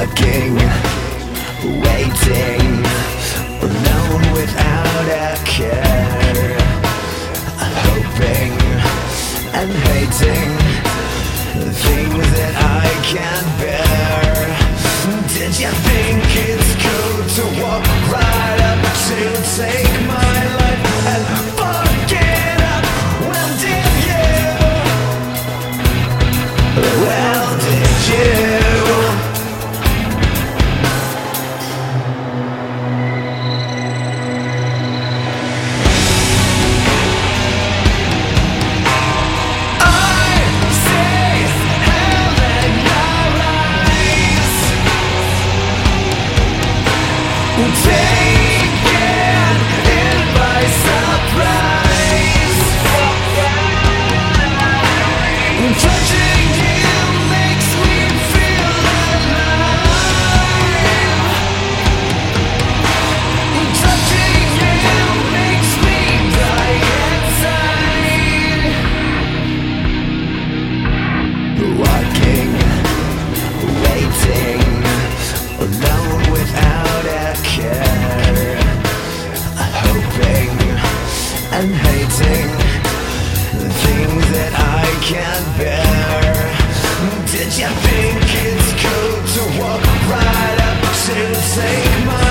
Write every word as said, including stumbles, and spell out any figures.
Walking, waiting, alone without a care, hoping and hating things that I can't bear. Did you think it's cool to walk right up to take my life and fuck it up? Well, did you? Well, did you? Taken in by surprise. Touching you makes me feel alive. Touching you makes me die inside. Walking, waiting, alone without a care, hoping and hating things that I can't bear. Did you think it's cool to walk right up to take my